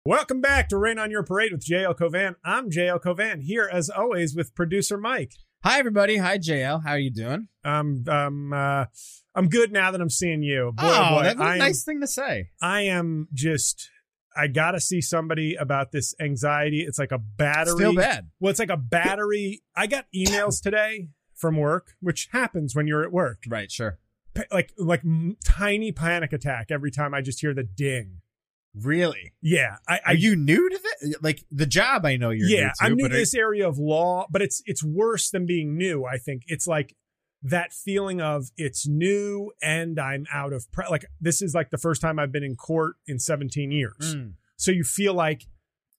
Welcome back to Rain on Your Parade with JL Covan. I'm JL Covan, here as always with producer Mike. Hi, everybody. Hi, JL. How are you doing? I'm good now that I'm seeing you. Boy, That's a nice thing to say. I got to see somebody about this anxiety. It's like a battery. Still bad. Well, it's like a battery. I got emails today from work, which happens when you're at work. Right, sure. Like tiny panic attack every time I just hear the ding. Really? Yeah. Are you new to this? Like the job I know you're new to. I'm new to this area of law, but it's worse than being new, I think. It's like that feeling of it's new and I'm out of this is like the first time I've been in court in 17 years. So you feel like,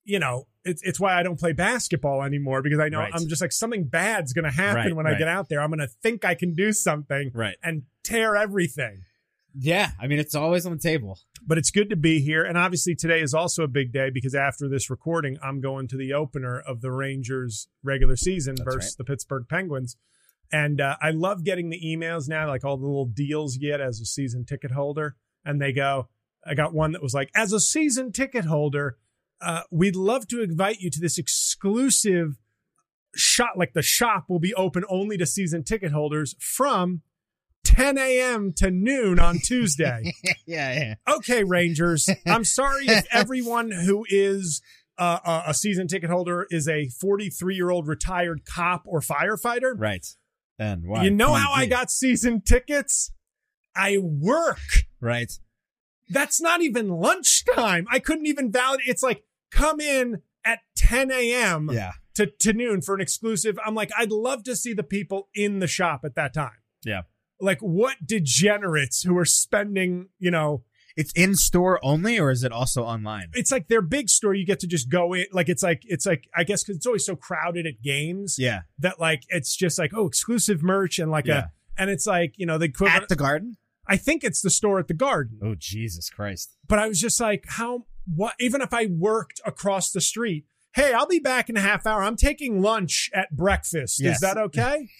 it's why I don't play basketball anymore, because I know I'm just like something bad's going to happen when I get out there. I'm going to think I can do something and tear everything. Yeah, I mean, it's always on the table. But it's good to be here. And obviously today is also a big day because after this recording, I'm going to the opener of the Rangers regular season versus the Pittsburgh Penguins. And I love getting the emails now, like all the little deals you get as a season ticket holder. And they go, I got one that was like, as a season ticket holder, we'd love to invite you to this exclusive shop. Like the shop will be open only to season ticket holders from 10 a.m. to noon on Tuesday. Yeah. Okay, Rangers. I'm sorry if everyone who is a season ticket holder is a 43-year-old retired cop or firefighter. Right. And why? You know how I got season tickets? I work. Right. That's not even lunchtime. I couldn't even validate. It's like, come in at 10 a.m. To noon for an exclusive. I'm like, I'd love to see the people in the shop at that time. Yeah. Like, what degenerates who are spending, It's in store only, or is it also online? It's like their big store. You get to just go in. Like, it's like, I guess, because it's always so crowded at games. Yeah. That, like, it's just like, oh, exclusive merch and and it's like, the equivalent. At the Garden? I think it's the store at the Garden. Oh, Jesus Christ. But I was just like, even if I worked across the street, hey, I'll be back in a half hour. I'm taking lunch at breakfast. Yes. Is that okay?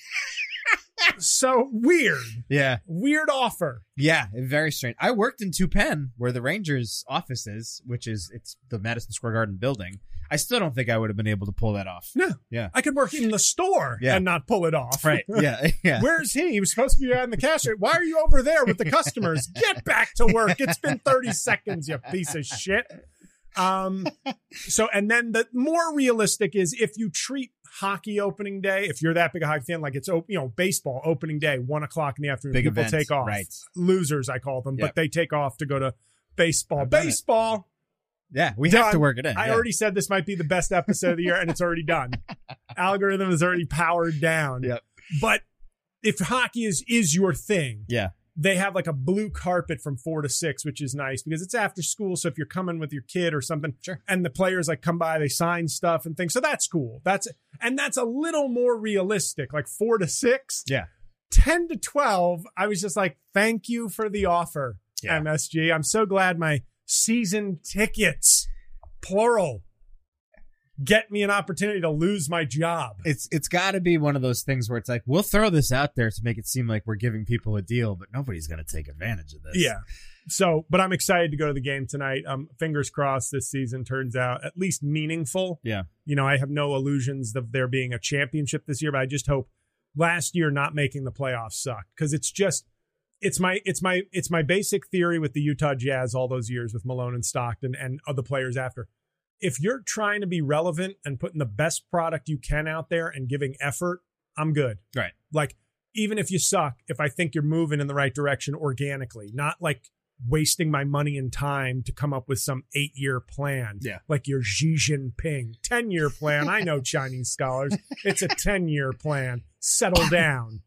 So weird. Yeah. Weird offer. Yeah. Very strange. I worked in 2 where the Rangers office is, it's the Madison Square Garden building. I still don't think I would have been able to pull that off. No. Yeah. I could work in the store and not pull it off. Right. Yeah. Yeah. Where's he? He was supposed to be behind the cash. Why are you over there with the customers? Get back to work. It's been 30 seconds, you piece of shit. And then the more realistic is if you treat hockey opening day, if you're that big a hockey fan, like it's, baseball opening day, 1:00 in the afternoon, big people events, take off. right? Losers, I call them, but they take off to go to baseball. Baseball. Yeah, we have to work it in. I already said this might be the best episode of the year, and it's already done. Algorithm is already powered down. Yep. But if hockey is your thing, they have like a blue carpet from 4 to 6, which is nice because it's after school. So if you're coming with your kid or something, and the players like come by, they sign stuff and things. So that's cool. That's a little more realistic, like 4 to 6. Yeah. 10 to 12. I was just like, thank you for the offer, MSG. I'm so glad my season tickets, plural, get me an opportunity to lose my job. It's got to be one of those things where it's like, we'll throw this out there to make it seem like we're giving people a deal, but nobody's going to take advantage of this. Yeah. So, but I'm excited to go to the game tonight. Fingers crossed this season turns out at least meaningful. Yeah. I have no illusions of there being a championship this year, but I just hope last year not making the playoffs sucked because it's my basic theory with the Utah Jazz all those years with Malone and Stockton and other players after. If you're trying to be relevant and putting the best product you can out there and giving effort, I'm good. Right. Like, even if you suck, if I think you're moving in the right direction organically, not like wasting my money and time to come up with some 8-year plan. Yeah. Like your Xi Jinping 10-year plan. I know Chinese scholars. It's a 10-year plan. Settle down.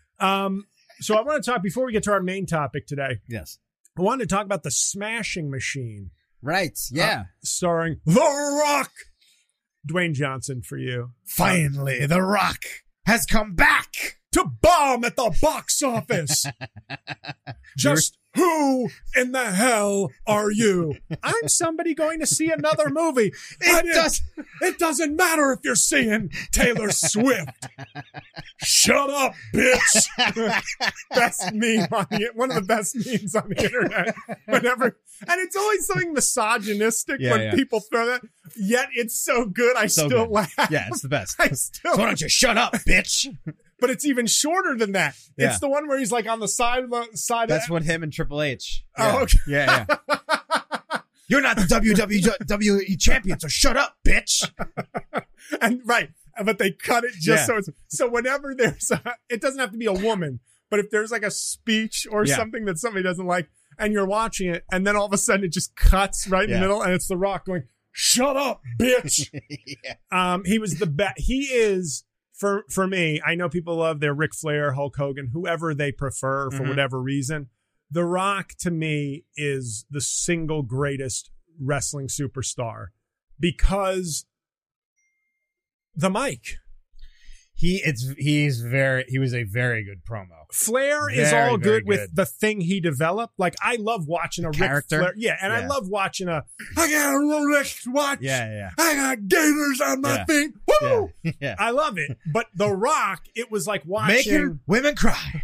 So I want to talk, before we get to our main topic today. Yes. I wanted to talk about the Smashing Machine. Right. Yeah. Starring The Rock. Dwayne Johnson for you. Finally, The Rock has come back to bomb at the box office. Just Who in the hell are you? I'm somebody going to see another movie. It doesn't matter if you're seeing Taylor Swift. Shut up, bitch. Best meme on one of the best memes on the internet. And it's always something misogynistic when people throw that. Yet it's so good, I still laugh. Yeah, it's the best. So why don't you shut up, bitch? But it's even shorter than that. Yeah. It's the one where he's like on the side of the side. That's what him and Triple H. Oh, okay. Yeah. You're not the WWE champion, so shut up, bitch. And right, but they cut it just so whenever there's it doesn't have to be a woman, but if there's like a speech or something that somebody doesn't like, and you're watching it, and then all of a sudden it just cuts right in the middle, and it's The Rock going, "Shut up, bitch." He was the best. He is. For me, I know people love their Ric Flair, Hulk Hogan, whoever they prefer for whatever reason. The Rock, to me, is the single greatest wrestling superstar because the mic. He was a very good promo. Flair is all good with the thing he developed. Like, I love watching a character. Ric Flair. Yeah, and I love watching I got a Rolex watch. Yeah. I got gators on my feet. Woo! Yeah. I love it. But The Rock, it was like watching Making women cry.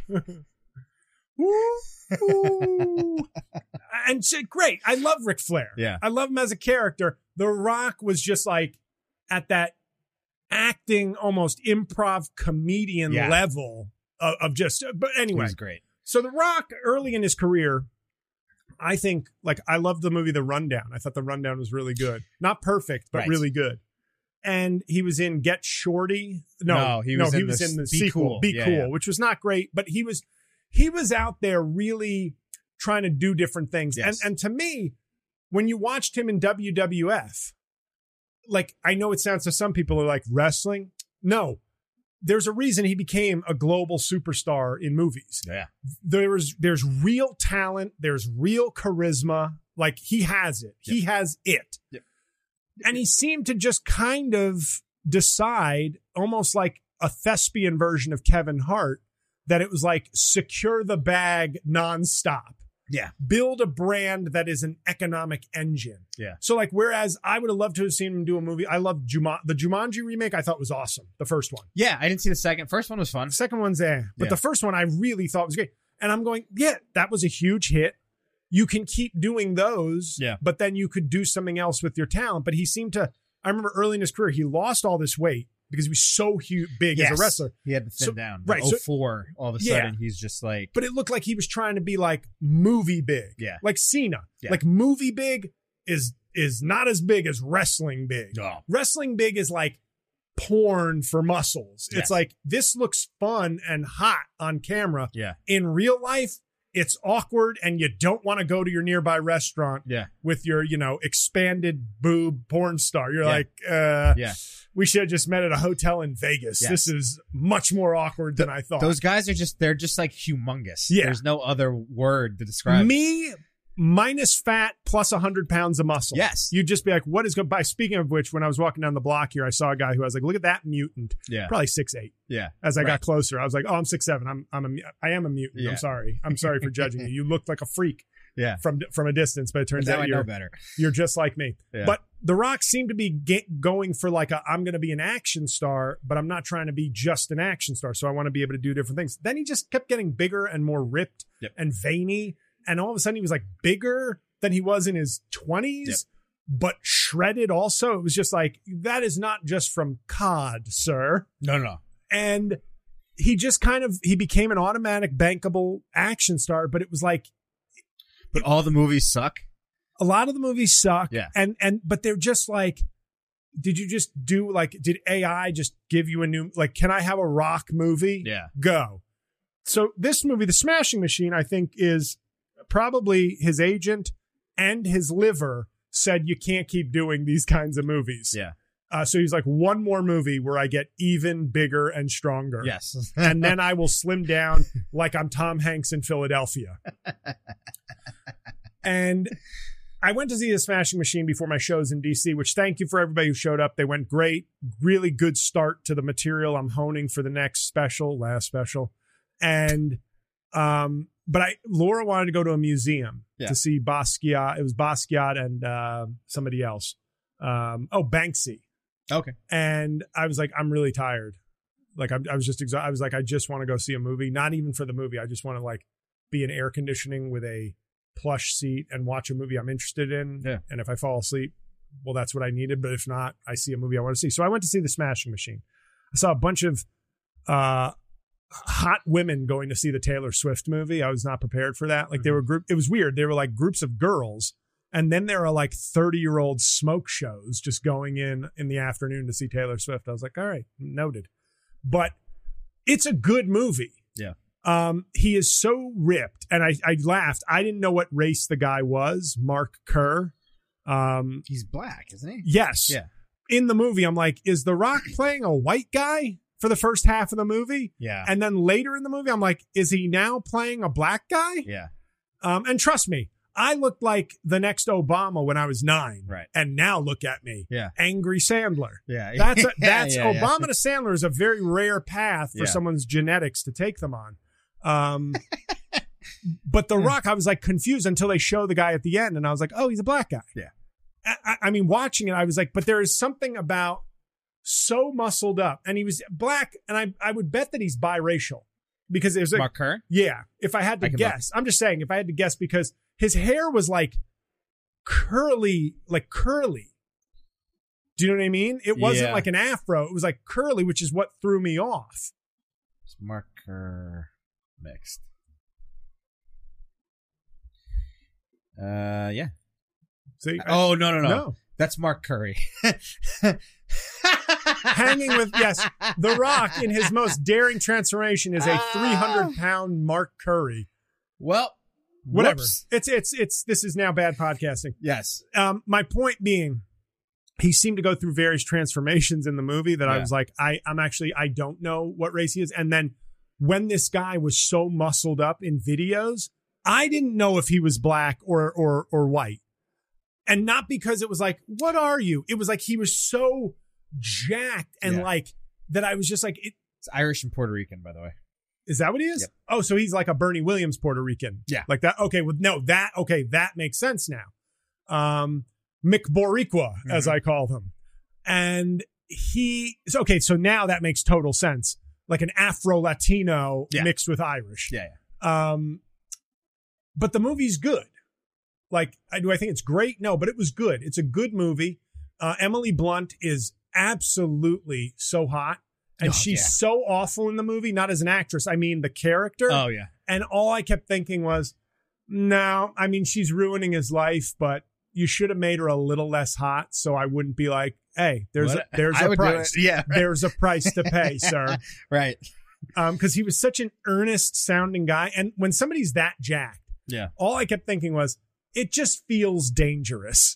Woo! And so, great. I love Ric Flair. Yeah. I love him as a character. The Rock was just like at that acting, almost improv comedian level of just, but anyway. He was great. So The Rock, early in his career, I think, like, I loved the movie The Rundown. I thought The Rundown was really good. Not perfect, but really good. And he was in Get Shorty. He was in the sequel, Be Cool, which was not great, but he was out there really trying to do different things. Yes. And to me, when you watched him in WWF, like, I know it sounds to some people are like, wrestling. No, there's a reason he became a global superstar in movies. Yeah. There's real talent. There's real charisma. Like, he has it. Yep. He has it. Yep. And he seemed to just kind of decide, almost like a thespian version of Kevin Hart, that it was like secure the bag nonstop. Yeah. Build a brand that is an economic engine. Yeah. So, like, whereas I would have loved to have seen him do a movie. I love the Jumanji remake. I thought was awesome. The first one. Yeah. I didn't see the second. First one was fun. The second one's but the first one I really thought was great. And I'm going, that was a huge hit. You can keep doing those. Yeah. But then you could do something else with your talent. But he seemed to, I remember early in his career, he lost all this weight because he was so big as a wrestler. He had to thin down. Right. 04, all of a sudden, he's just like. But it looked like he was trying to be like movie big. Yeah. Like Cena. Yeah. Like movie big is not as big as wrestling big. Oh. Wrestling big is like porn for muscles. Yeah. It's like, this looks fun and hot on camera. Yeah. In real life, it's awkward and you don't want to go to your nearby restaurant with your, expanded boob porn star. You're like, we should have just met at a hotel in Vegas. Yes. This is much more awkward than I thought. Those guys they're just like humongous. Yeah. There's no other word to describe me minus fat plus 100 pounds of muscle. Yes. You'd just be like, what is good? By speaking of which, when I was walking down the block here, I saw a guy who I was like, look at that mutant. Yeah. Probably 6'8". Yeah. As I got closer, I was like, oh, I'm 6'7". I am a mutant. Yeah. I'm sorry. I'm sorry for judging you. You look like a freak. Yeah. From a distance, but it turns out I know better. You're just like me. Yeah. But The Rock seemed to be going for like I'm going to be an action star, but I'm not trying to be just an action star. So I want to be able to do different things. Then he just kept getting bigger and more ripped and veiny. And all of a sudden he was like bigger than he was in his 20s, but shredded also. It was just like, that is not just from COD, sir. No. And he just he became an automatic bankable action star, but it was like, but all the movies suck. A lot of the movies suck. Yeah. But they're just like, did AI just give you a new, like, can I have a Rock movie? Yeah. Go. So this movie, The Smashing Machine, I think is probably his agent and his liver said, you can't keep doing these kinds of movies. Yeah. So he's like, one more movie where I get even bigger and stronger. Yes. And then I will slim down like I'm Tom Hanks in Philadelphia. And I went to see The Smashing Machine before my shows in DC, which thank you for everybody who showed up. They went great. Really good start to the material I'm honing for the last special. And Laura wanted to go to a museum to see Basquiat. It was Basquiat and somebody else. Banksy. Okay. And I was like, I'm really tired. Like I was just exhausted. I was like, I just want to go see a movie. Not even for the movie. I just want to like be in air conditioning with a plush seat and watch a movie I'm interested in. Yeah. And if I fall asleep, well, that's what I needed. But if not, I see a movie I want to see. So I went to see The Smashing Machine. I saw a bunch of hot women going to see the Taylor Swift movie. I was not prepared for that. Like it was weird. They were like groups of girls. And then there are like 30-year-old smoke shows just going in the afternoon to see Taylor Swift. I was like, all right, noted. But it's a good movie. Yeah. He is so ripped. And I laughed. I didn't know what race the guy was. Mark Kerr. He's black, isn't he? Yes. Yeah. In the movie, I'm like, is The Rock playing a white guy for the first half of the movie? Yeah. And then later in the movie, I'm like, is he now playing a black guy? Yeah. And trust me, I looked like the next Obama when I was 9. Right. And now look at me. Yeah. Angry Sandler. Yeah. That's Yeah. Obama to Sandler is a very rare path for someone's genetics to take them on. But The Rock, I was like confused until they show the guy at the end and I was like, oh, he's a black guy. Yeah. I mean, watching it, I was like, but there is something about so muscled up and he was black. And I would bet that he's biracial because there's Mark Kerr? Yeah. If I had to guess, I'm just saying, if I had to guess, because his hair was like curly. Do you know what I mean? It wasn't like an afro. It was like curly, which is what threw me off. It's Mark Kerr mixed. Yeah. See? No. That's Mark Curry. Hanging with, yes, The Rock in his most daring transformation is a 300-pound Mark Curry. Well, whatever. Whoops. It's this is now bad podcasting. Yes. My point being, he seemed to go through various transformations in the movie that I was like, I don't know what race he is. And then when this guy was so muscled up in videos, I didn't know if he was black or white. And not because it was like, what are you? It was like he was so jacked and like that I was just like, it's Irish and Puerto Rican, by the way. Is that what he is? Yep. Oh, so he's like a Bernie Williams Puerto Rican. Yeah. Like that. Okay. That makes sense now. Mick Boricua, as I call him. And so now that makes total sense. Like an Afro-Latino mixed with Irish. Yeah. But the movie's good. Like, do I think it's great? No, but it was good. It's a good movie. Emily Blunt is absolutely so hot. And she's so awful in the movie, not as an actress. I mean, the character. Oh, yeah. And all I kept thinking was, no, I mean, she's ruining his life, but you should have made her a little less hot so I wouldn't be like, hey, there's a price. Yeah. Right. There's a price to pay, sir. Right. Because he was such an earnest sounding guy. And when somebody's that jacked, all I kept thinking was, it just feels dangerous.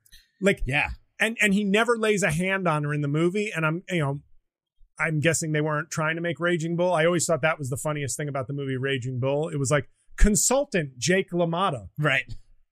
And he never lays a hand on her in the movie. And I'm guessing they weren't trying to make Raging Bull. I always thought that was the funniest thing about the movie Raging Bull. It was like consultant Jake LaMotta. Right.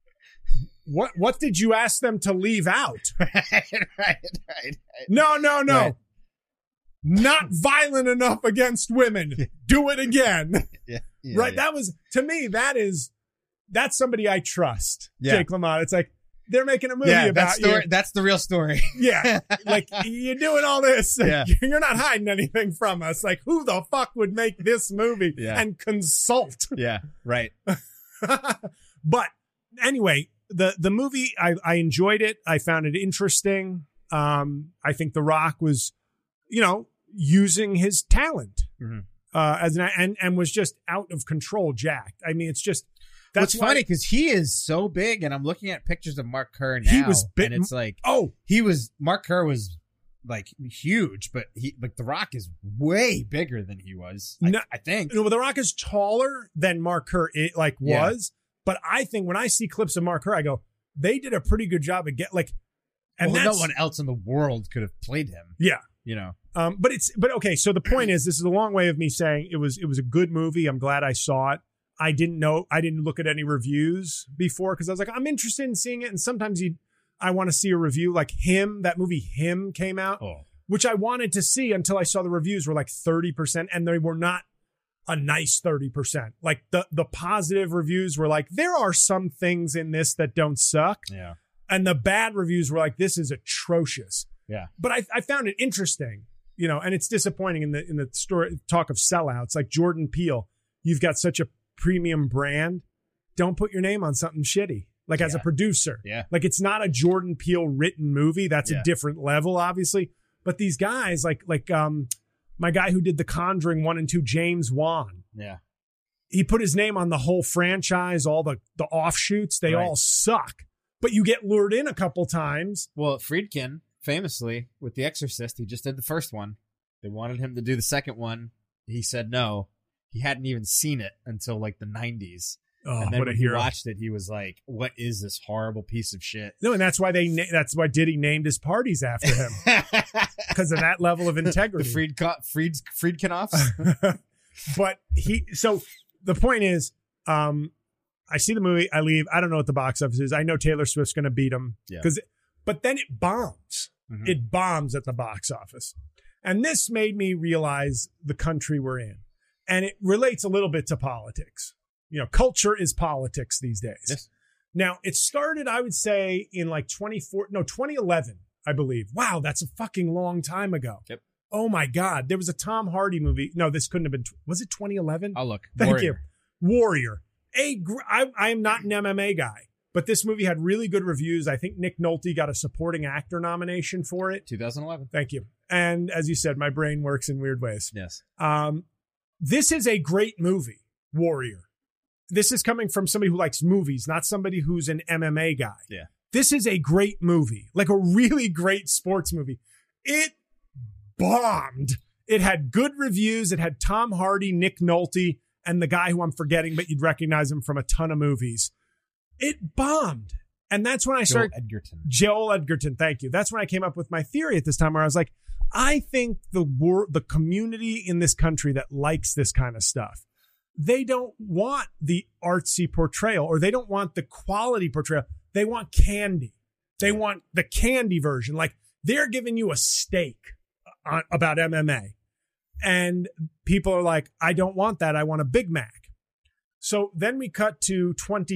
What did you ask them to leave out? Right. No. Right. Not violent enough against women. Do it again. Yeah, right. Yeah. That was, to me, that's somebody I trust. Yeah. Jake LaMotta. It's like, they're making a movie about you. That's the real story. Yeah. Like, you're doing all this. Yeah. You're not hiding anything from us. Like, who the fuck would make this movie and consult? Yeah. Right. But anyway, the movie, I enjoyed it. I found it interesting. I think The Rock was, using his talent as and was just out of control, jacked. I mean, it's just, that's funny because he is so big, and I'm looking at pictures of Mark Kerr now, and it's like, Mark Kerr was like huge, but The Rock is way bigger than he was. I think. The Rock is taller than Mark Kerr was, but I think when I see clips of Mark Kerr, I go, they did a pretty good job of no one else in the world could have played him. Yeah. But okay. So the point is, this is a long way of me saying it was a good movie. I'm glad I saw it. I didn't look at any reviews before because I was like, I'm interested in seeing it. And sometimes I want to see a review like that movie Him came out, which I wanted to see until I saw the reviews were like 30% and they were not a nice 30%. Like the positive reviews were like, there are some things in this that don't suck. Yeah. And the bad reviews were like, this is atrocious. Yeah. But I found it interesting, you know, and it's disappointing in the story talk of sellouts, like Jordan Peele. You've got such a premium brand. Don't put your name on something shitty. Like as a producer. Yeah. Like it's not a Jordan Peele written movie. That's a different level, obviously. But these guys, like my guy who did The Conjuring 1 and 2, James Wan. Yeah. He put his name on the whole franchise, all the offshoots. They all suck. But you get lured in a couple times. Well, Friedkin, famously, with The Exorcist, he just did the first one. They wanted him to do the second one. He said no. He hadn't even seen it until like the 90s. Oh, and then what when a hero. he watched it, he was like, "What is this horrible piece of shit?" No, and that's why Diddy named his parties after him because of that level of integrity. The Friedkinoffs. But so the point is, I see the movie, I leave. I don't know what the box office is. I know Taylor Swift's going to beat him but then it bombs. Mm-hmm. It bombs at the box office, and this made me realize the country we're in, and it relates a little bit to politics. You know, culture is politics these days. Yes. Now, it started, I would say, in like 2011, I believe. Wow, that's a fucking long time ago. Yep. Oh, my God. There was a Tom Hardy movie. No, this couldn't have been. Was it 2011? I'll look. Thank you. Warrior. I am not an MMA guy, but this movie had really good reviews. I think Nick Nolte got a supporting actor nomination for it. 2011. Thank you. And as you said, my brain works in weird ways. Yes. This is a great movie, Warrior. This is coming from somebody who likes movies, not somebody who's an MMA guy. Yeah. This is a great movie, like a really great sports movie. It bombed. It had good reviews. It had Tom Hardy, Nick Nolte, and the guy who I'm forgetting, but you'd recognize him from a ton of movies. It bombed. And that's when I started. Joel Edgerton. Thank you. That's when I came up with my theory at this time where I was like, I think the community in this country that likes this kind of stuff, they don't want the artsy portrayal, or they don't want the quality portrayal. They want candy. They want the candy version. Like they're giving you a steak about MMA. And people are like, I don't want that. I want a Big Mac. So then we cut to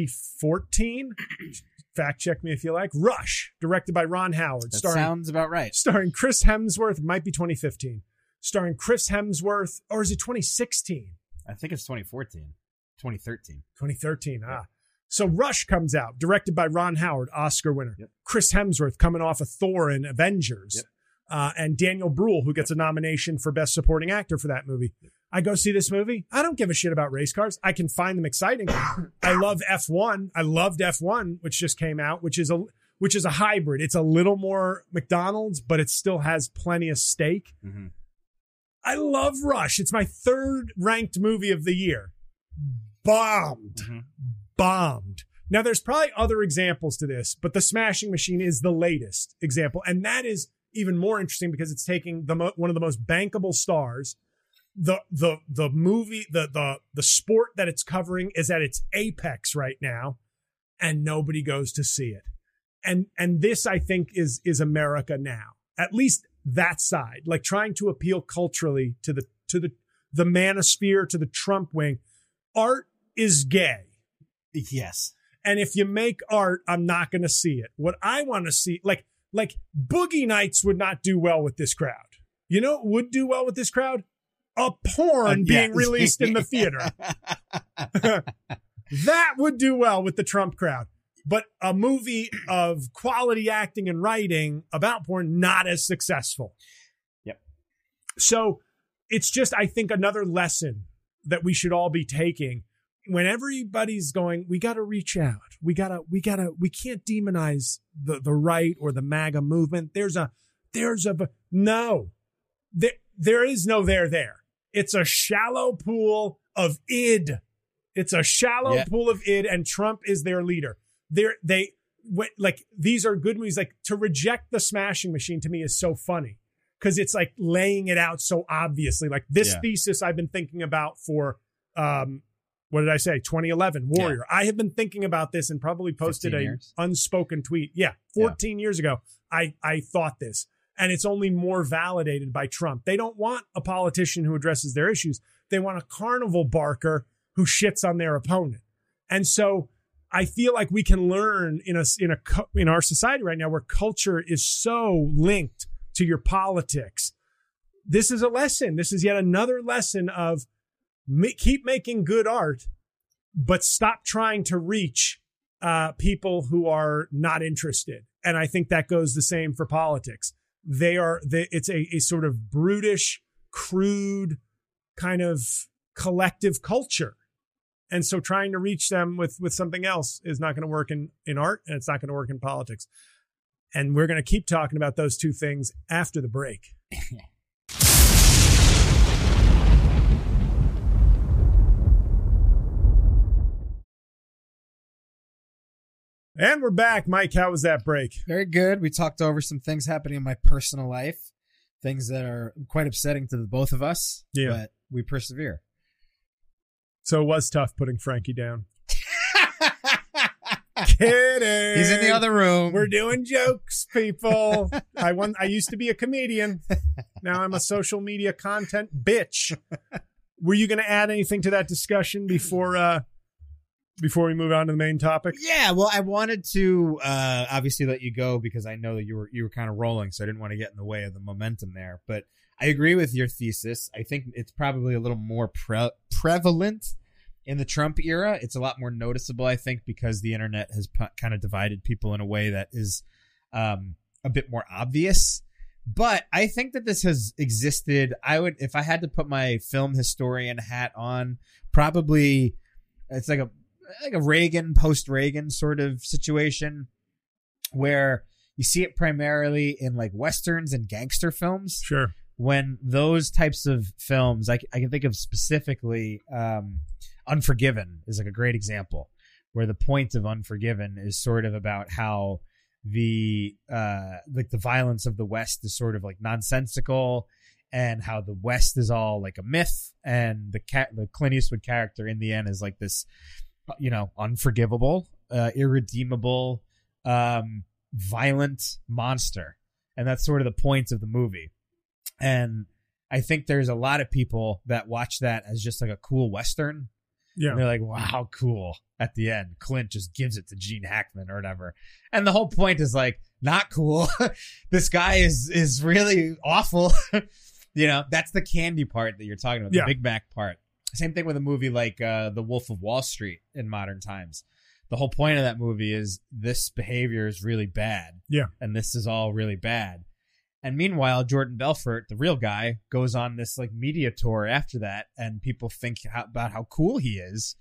2014. Fact check me if you like. Rush, directed by Ron Howard. That sounds about right. Starring Chris Hemsworth. Might be 2015. Starring Chris Hemsworth. Or is it 2016? I think it's 2014. 2013. 2013. Yeah. So Rush comes out, directed by Ron Howard, Oscar winner. Yep. Chris Hemsworth coming off of Thor and Avengers. Yep. And Daniel Bruhl, who gets a nomination for Best Supporting Actor for that movie. I go see this movie. I don't give a shit about race cars. I can find them exciting. I love F1. I loved F1, which just came out, which is a hybrid. It's a little more McDonald's, but it still has plenty of steak. Mm-hmm. I love Rush. It's my third ranked movie of the year. Bombed. Mm-hmm. Bombed. Now, there's probably other examples to this, but The Smashing Machine is the latest example. And that is even more interesting because it's taking one of the most bankable stars. The movie, the sport that it's covering is at its apex right now, and nobody goes to see it. And this, I think, is America now. At least that side, like trying to appeal culturally to the manosphere, to the Trump wing. Art is gay. Yes. And if you make art, I'm not going to see it. What I want to see, like Boogie Nights would not do well with this crowd. You know what would do well with this crowd? A porn being released in the theater. That would do well with the Trump crowd. But a movie of quality acting and writing about porn, not as successful. Yep. So it's just, I think, another lesson that we should all be taking. When everybody's going, we got to reach out. We can't demonize the right or the MAGA movement. There is no there. It's a shallow pool of id. It's a shallow pool of id, and Trump is their leader. These are good movies. Like, to reject The Smashing Machine to me is so funny because it's like laying it out so obviously. Like this thesis I've been thinking about for, what did I say? 2011 Warrior. Yeah. I have been thinking about this and probably posted an unspoken tweet. 14 years ago. I thought this, and it's only more validated by Trump. They don't want a politician who addresses their issues. They want a carnival barker who shits on their opponent. And so I feel like we can learn in our society right now where culture is so linked to your politics. This is a lesson. This is yet another lesson of keep making good art, but stop trying to reach people who are not interested. And I think that goes the same for politics. It's a sort of brutish, crude kind of collective culture. And so trying to reach them with something else is not going to work in art, and it's not going to work in politics. And we're going to keep talking about those two things after the break. And we're back. Mike, how was that break? Very good. We talked over some things happening in my personal life, things that are quite upsetting to the both of us, but we persevere. So it was tough putting Frankie down. Kidding. He's in the other room. We're doing jokes, people. I used to be a comedian. Now I'm a social media content bitch. Were you going to add anything to that discussion before we move on to the main topic? Yeah, well, I wanted to obviously let you go because I know that you were kind of rolling, so I didn't want to get in the way of the momentum there. But I agree with your thesis. I think it's probably a little more prevalent in the Trump era. It's a lot more noticeable, I think, because the internet has kind of divided people in a way that is a bit more obvious. But I think that this has existed. If I had to put my film historian hat on, probably it's like a Reagan, post-Reagan sort of situation where you see it primarily in like Westerns and gangster films. Sure. When those types of films, I can think of specifically Unforgiven is like a great example where the point of Unforgiven is sort of about how the violence of the West is sort of like nonsensical and how the West is all like a myth, and the Clint Eastwood character in the end is like this, unforgivable, irredeemable, violent monster. And that's sort of the point of the movie. And I think there's a lot of people that watch that as just like a cool Western. Yeah. And they're like, wow, cool. At the end, Clint just gives it to Gene Hackman or whatever. And the whole point is like, not cool. This guy is really awful. That's the candy part that you're talking about, the Big Mac part. Same thing with a movie like The Wolf of Wall Street in modern times. The whole point of that movie is this behavior is really bad. Yeah. And this is all really bad. And meanwhile, Jordan Belfort, the real guy, goes on this like media tour after that, and people think about how cool he is.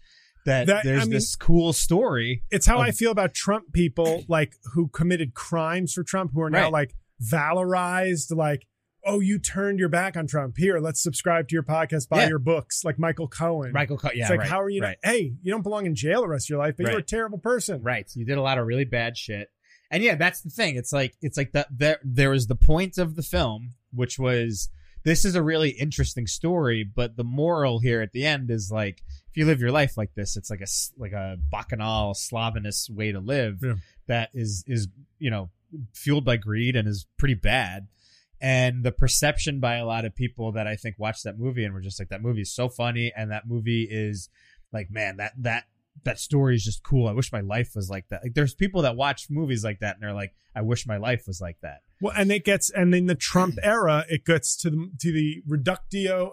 This cool story. It's how I feel about Trump people, like who committed crimes for Trump, who are now like valorized, like, oh, you turned your back on Trump. Here, let's subscribe to your podcast, buy your books, like Michael Cohen. It's like, how are you? Hey, you don't belong in jail the rest of your life, but you're a terrible person. Right. You did a lot of really bad shit. And yeah, that's the thing. It's like that. There was the point of the film, which was this is a really interesting story, but the moral here at the end is like, if you live your life like this, it's like a bacchanal Slavinist way to live that is fueled by greed and is pretty bad. And the perception by a lot of people that I think watched that movie and were just like, that movie is so funny, and that movie is like, man, that story is just cool. I wish my life was like that. Like, there's people that watch movies like that and they're like, I wish my life was like that. Well, and in the Trump era, it gets to the reductio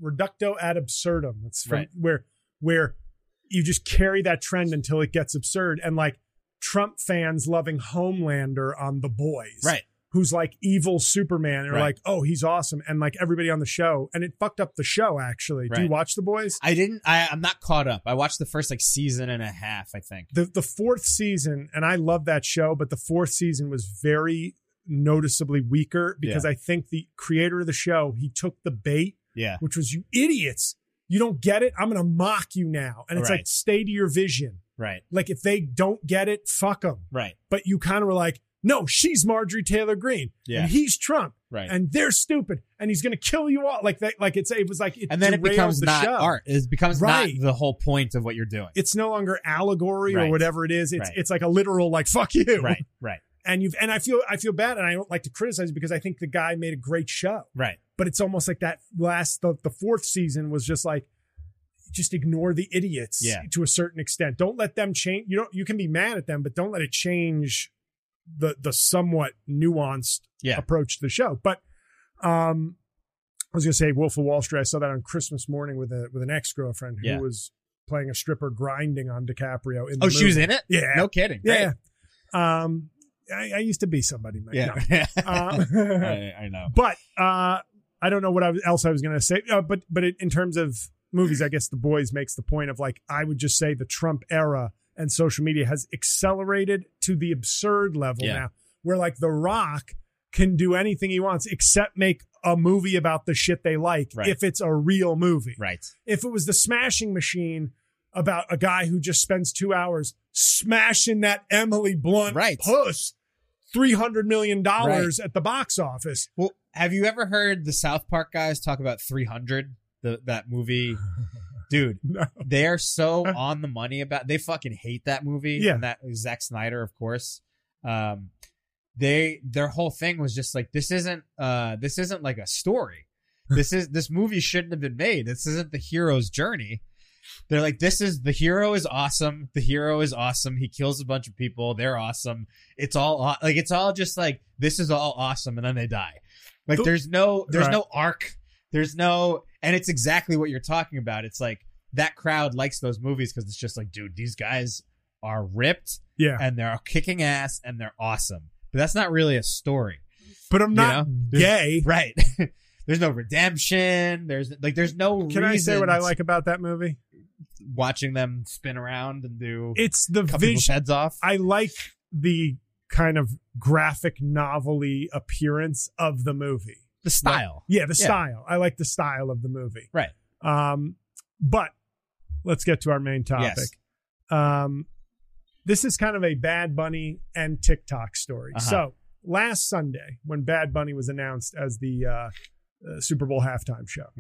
ad absurdum. It's from where you just carry that trend until it gets absurd. And like Trump fans loving Homelander on The Boys. Right. Who's like evil Superman, and are like, oh, he's awesome, and like everybody on the show, and it fucked up the show. Actually, do you watch The Boys? I didn't. I'm not caught up. I watched the first like season and a half, I think. The fourth season, and I love that show, but the fourth season was very noticeably weaker because I think the creator of the show, he took the bait, which was, you idiots, you don't get it, I'm gonna mock you now, and it's like, stay to your vision, right? Like if they don't get it, fuck them, right? But you kind of were like, no, she's Marjorie Taylor Greene, and he's Trump, and they're stupid, and he's going to kill you all. Like that, it was like, and then it becomes not art. It becomes not the whole point of what you're doing. It's no longer allegory or whatever it is. It's like a literal like fuck you, right. And I feel bad, and I don't like to criticize it because I think the guy made a great show. Right. But it's almost like that the fourth season was just like, just ignore the idiots to a certain extent. Don't let them change. You can be mad at them, but don't let it change the somewhat nuanced approach to the show. But I was going to say Wolf of Wall Street. I saw that on Christmas morning with an ex-girlfriend who was playing a stripper grinding on DiCaprio. In the movie. She was in it? Yeah. No kidding. Yeah. I used to be somebody, man. Yeah. No. I know. But I don't know what else I was going to say. But in terms of movies, I guess The Boys makes the point of like, I would just say the Trump era and social media has accelerated to the absurd level now, where like The Rock can do anything he wants except make a movie about the shit they like if it's a real movie. Right. If it was The Smashing Machine about a guy who just spends 2 hours smashing that Emily Blunt puss, $300 million at the box office. Well, have you ever heard the South Park guys talk about 300, that movie? Dude, they're so on the money they fucking hate that movie. Yeah. And that Zack Snyder, of course. Their whole thing was just like, this isn't like a story. This movie shouldn't have been made. This isn't the hero's journey. They're like, the hero is awesome. The hero is awesome. He kills a bunch of people. They're awesome. It's all just like, this is all awesome. And then they die. Like there's no arc. There's no, and it's exactly what you're talking about. It's like that crowd likes those movies because it's just like, dude, these guys are ripped and they're kicking ass and they're awesome. But that's not really a story. But I'm not gay. Right. There's no redemption. There's no reason. Can I say what I like about that movie? Watching them spin around and it's the cut people's heads off. I like the kind of graphic novel-y appearance of the movie. The style. Style. I like the style of the movie. Right. But let's get to our main topic. Yes. This is kind of a Bad Bunny and TikTok story. So last Sunday, when Bad Bunny was announced as the Super Bowl halftime show,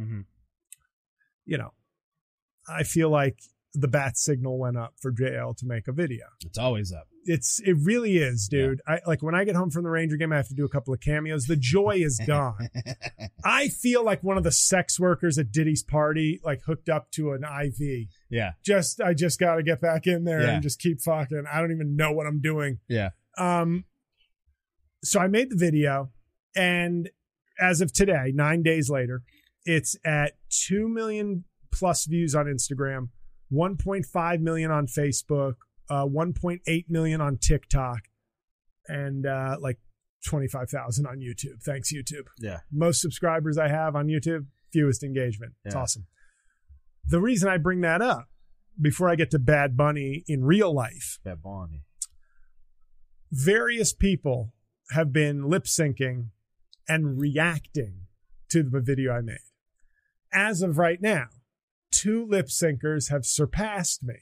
I feel like the bat signal went up for JL to make a video. It's always up. It really is, dude. Yeah. When I get home from the Ranger game, I have to do a couple of cameos. The joy is gone. I feel like one of the sex workers at Diddy's party, like hooked up to an IV. Yeah. I just got to get back in there and just keep fucking. I don't even know what I'm doing. Yeah. So I made the video, and as of today, 9 days later, it's at 2 million plus views on Instagram, 1.5 million on Facebook, 1.8 million on TikTok, and like 25,000 on YouTube. Thanks, YouTube. Yeah. Most subscribers I have on YouTube, fewest engagement. It's awesome. The reason I bring that up, before I get to Bad Bunny in real life, Bad Bunny, various people have been lip syncing and reacting to the video I made. As of right now, 2 lip syncers have surpassed me.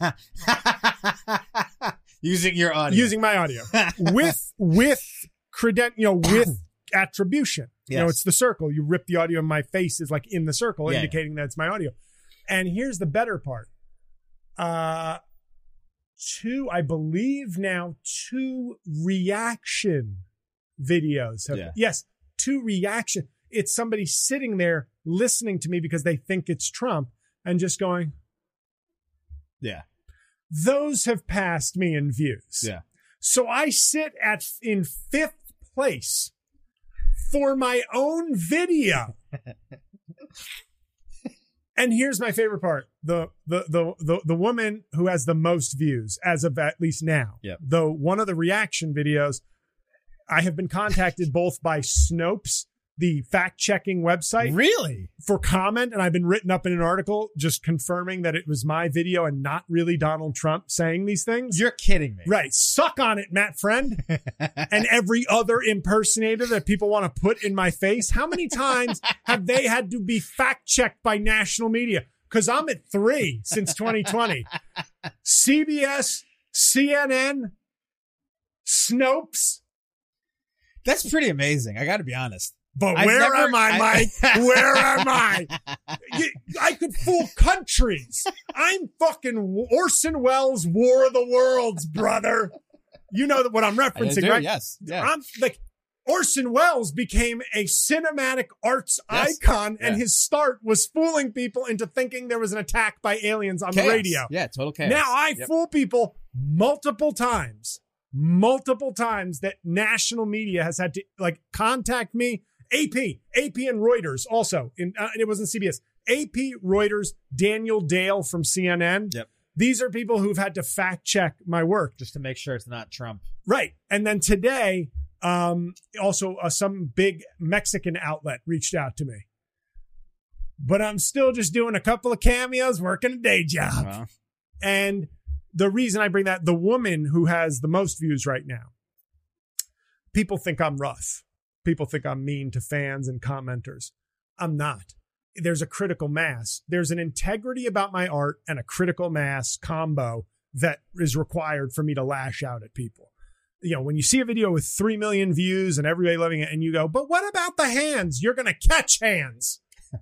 Using your audio. Using my audio. with attribution. Yes. It's the circle. You rip the audio and my face is like in the circle, indicating that it's my audio. And here's the better part. 2 reaction videos have, yes, 2 reaction. It's somebody sitting there listening to me because they think it's Trump and just going, yeah. Those have passed me in views. Yeah. So I sit in 5th place for my own video. And here's my favorite part. The woman who has the most views as of at least now. Yep. Though one of the reaction videos, I have been contacted both by Snopes, the fact-checking website. Really? For comment, and I've been written up in an article just confirming that it was my video and not really Donald Trump saying these things. You're kidding me. Right. Suck on it, Matt Friend. And every other impersonator that people want to put in my face. How many times have they had to be fact-checked by national media? Because I'm at 3 since 2020. CBS, CNN, Snopes. That's pretty amazing. I got to be honest. But where am I, Mike? Where am I? I could fool countries. I'm fucking Orson Welles' War of the Worlds, brother. You know what I'm referencing, right? Yes. Yeah. I'm like, Orson Welles became a cinematic arts icon, and his start was fooling people into thinking there was an attack by aliens on the radio. Yeah, total chaos. Now I fool people multiple times that national media has had to like contact me. AP and Reuters also. It wasn't CBS. AP, Reuters, Daniel Dale from CNN. Yep. These are people who've had to fact check my work. Just to make sure it's not Trump. Right. And then today, also some big Mexican outlet reached out to me. But I'm still just doing a couple of cameos, working a day job. Wow. And the reason I bring that, the woman who has the most views right now, people think I'm rough. People think I'm mean to fans and commenters. I'm not. There's a critical mass. There's an integrity about my art and a critical mass combo that is required for me to lash out at people. You know, when you see a video with 3 million views and everybody loving it and you go, but what about the hands? You're going to catch hands.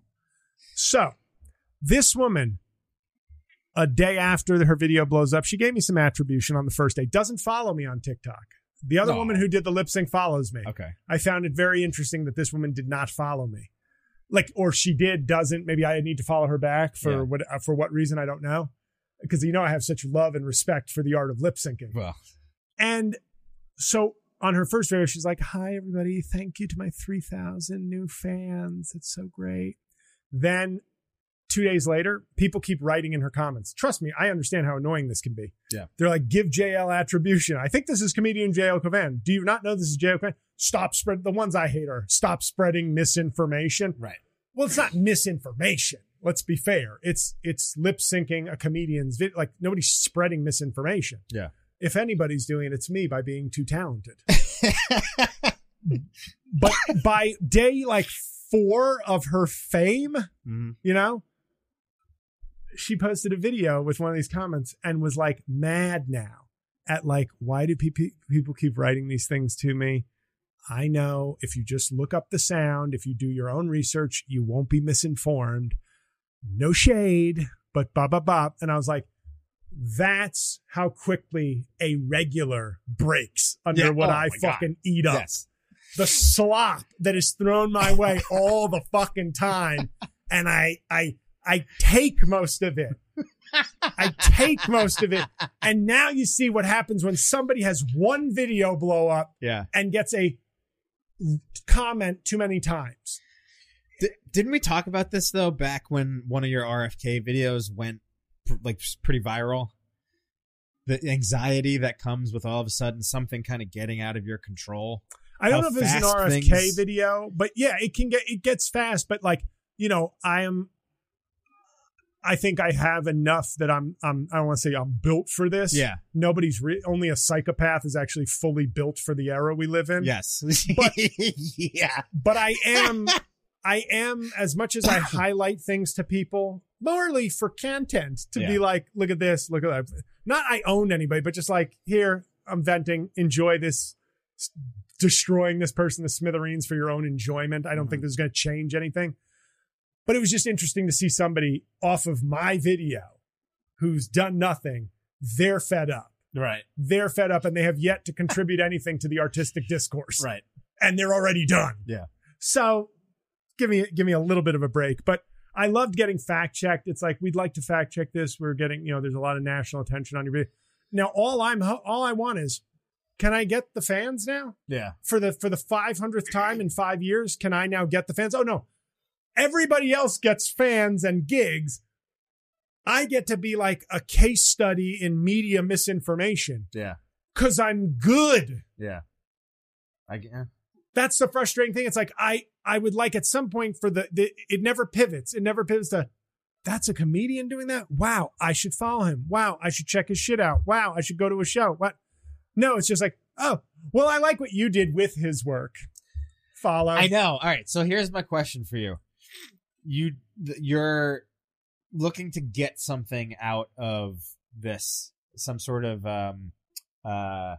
So this woman, a day after her video blows up, she gave me some attribution on the first day, doesn't follow me on TikTok. The other woman who did the lip sync follows me. Okay. I found it very interesting that this woman did not follow me. Like, or she did, doesn't. Maybe I need to follow her back for what reason, I don't know. Because, you know, I have such love and respect for the art of lip syncing. Well. And so on her first video, she's like, hi, everybody. Thank you to my 3,000 new fans. It's so great. Then 2 days later, people keep writing in her comments. Trust me, I understand how annoying this can be. Yeah. They're like, give JL attribution. I think this is comedian JL Cavan. Do you not know this is JL Cavan? Stop spread. The ones I hate are stop spreading misinformation. Right. Well, it's not misinformation. Let's be fair. It's lip syncing a comedian's video. Like, nobody's spreading misinformation. Yeah. If anybody's doing it, it's me by being too talented. But by day like 4 of her fame, you know, she posted a video with one of these comments and was like mad now at like, why do people keep writing these things to me? I know if you just look up the sound, if you do your own research, you won't be misinformed. No shade, but bop, bop, bop. And I was like, that's how quickly a regular breaks under what I fucking eat up. Yes. The slop that is thrown my way all the fucking time. And I take most of it. I take most of it. And now you see what happens when somebody has one video blow up and gets a comment too many times. Didn't we talk about this though back when one of your RFK videos went like pretty viral? The anxiety that comes with all of a sudden something kind of getting out of your control. I don't know if it's an RFK video, but yeah, it gets fast. But like, you know, I think I have enough that I don't want to say I'm built for this. Yeah. Only a psychopath is actually fully built for the era we live in. Yes. But, yeah. But I am, as much as I highlight things to people, morally for content to be like, look at this, look at that. Not I own anybody, but just like, here, I'm venting, enjoy this, destroying this person to smithereens for your own enjoyment. I don't think this is going to change anything. But it was just interesting to see somebody off of my video who's done nothing. They're fed up. Right. They're fed up and they have yet to contribute anything to the artistic discourse. Right. And they're already done. Yeah. So give me a little bit of a break. But I loved getting fact checked. It's like, we'd like to fact check this. We're getting, there's a lot of national attention on your video. Now, all I want is, can I get the fans now? Yeah. For the 500th time in 5 years, can I now get the fans? Oh, no. Everybody else gets fans and gigs. I get to be like a case study in media misinformation. Yeah. Because I'm good. Yeah. That's the frustrating thing. It's like, I would like at some point for it never pivots. It never pivots to, that's a comedian doing that? Wow, I should follow him. Wow, I should check his shit out. Wow, I should go to a show. What? No, it's just like, oh, well, I like what you did with his work. Follow. I know. All right. So here's my question for you. You're looking to get something out of this, some sort of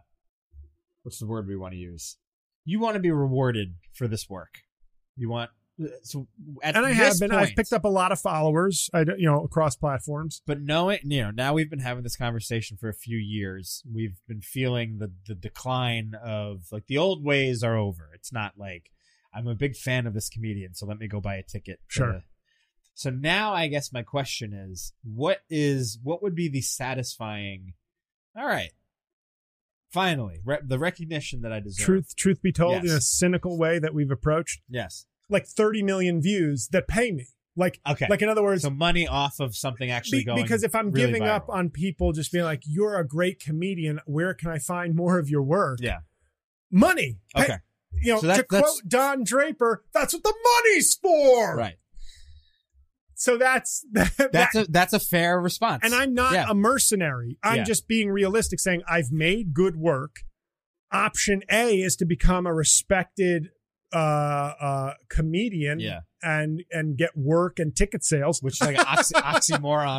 what's the word we want to use? You want to be rewarded for this work. You want So I've picked up a lot of followers, across platforms. But knowing, now we've been having this conversation for a few years. We've been feeling the decline of like the old ways are over. It's not like I'm a big fan of this comedian, so let me go buy a ticket. Sure. So now I guess my question is, what would be the satisfying? All right. Finally, the recognition that I deserve. Truth be told, yes. In a cynical way that we've approached. Yes. Like 30 million views that pay me. Like in other words, so money off of something actually going. Because if I'm really giving viral. up on people just being like, you're a great comedian, where can I find more of your work? Yeah. Money. Okay. To quote Don Draper, that's what the money's for. Right. So that's a fair response. And I'm not a mercenary. I'm just being realistic, saying I've made good work. Option A is to become a respected comedian and get work and ticket sales, which is like an oxymoron.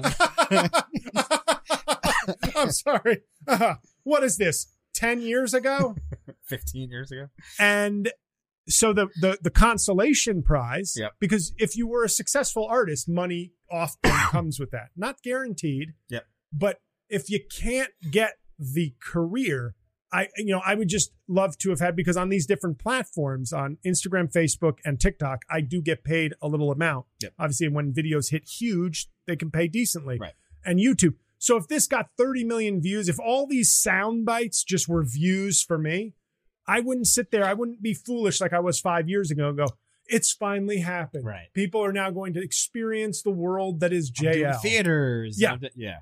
I'm sorry. What is this? 10 years ago? 15 years ago? And so the consolation prize, yep. Because if you were a successful artist, money often comes with that. Not guaranteed. Yep. But if you can't get the career, I would just love to have had, because on these different platforms, on Instagram, Facebook, and TikTok, I do get paid a little amount. Yep. Obviously, when videos hit huge, they can pay decently. Right. And YouTube. So if this got 30 million views, if all these sound bites just were views for me, I wouldn't sit there. I wouldn't be foolish like I was 5 years ago and go, it's finally happened. Right. People are now going to experience the world that is JL. Theaters. Yeah. Yeah.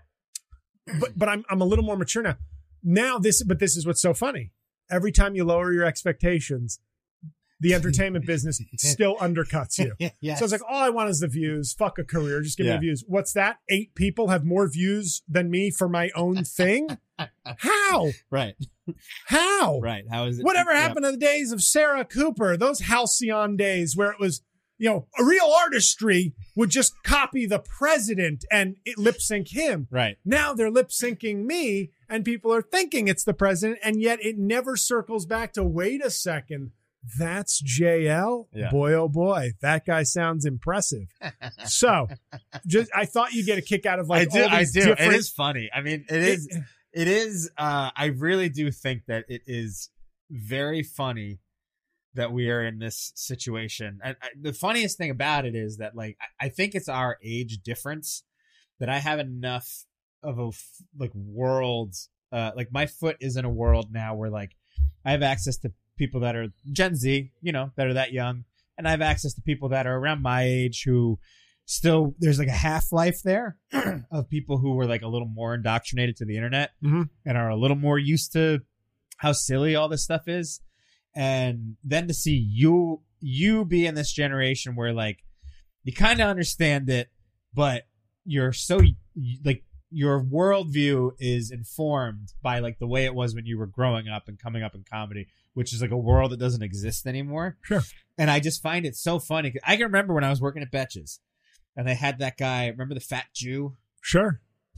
But I'm a little more mature now. This is what's so funny. Every time you lower your expectations, the entertainment business still undercuts you. Yes. So it's like, all I want is the views. Fuck a career. Just give me the views. What's that? 8 people have more views than me for my own thing? How? Right. How? Right. How is it? Whatever happened to the days of Sarah Cooper, those halcyon days where it was, a real artistry would just copy the president and lip sync him. Right. Now they're lip syncing me and people are thinking it's the president, and yet it never circles back to, wait a second. That's JL. Yeah. Boy, oh boy, that guy sounds impressive. So, I thought you'd get a kick out of like. I do. It is funny. I mean, it is. I really do think that it is very funny that we are in this situation. And the funniest thing about it is that, like, I think it's our age difference that I have enough of a world. Like, my foot is in a world now where, like, I have access to people that are Gen Z, that are that young. And I have access to people that are around my age who still, there's like a half-life there of people who were like a little more indoctrinated to the internet and are a little more used to how silly all this stuff is. And then to see you be in this generation where like you kind of understand it, but you're so like your worldview is informed by like the way it was when you were growing up and coming up in comedy, which is like a world that doesn't exist anymore. Sure. And I just find it so funny. I can remember when I was working at Betches and they had that guy, remember the fat Jew? Sure.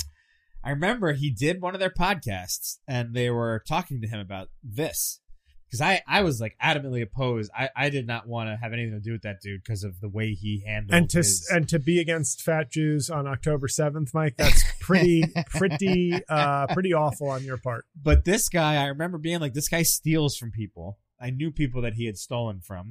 I remember he did one of their podcasts and they were talking to him about this. Because I was like adamantly opposed. I did not want to have anything to do with that dude because of the way he handled and to be against fat Jews on October 7th, Mike, that's pretty awful on your part. But this guy, I remember being like, this guy steals from people. I knew people that he had stolen from.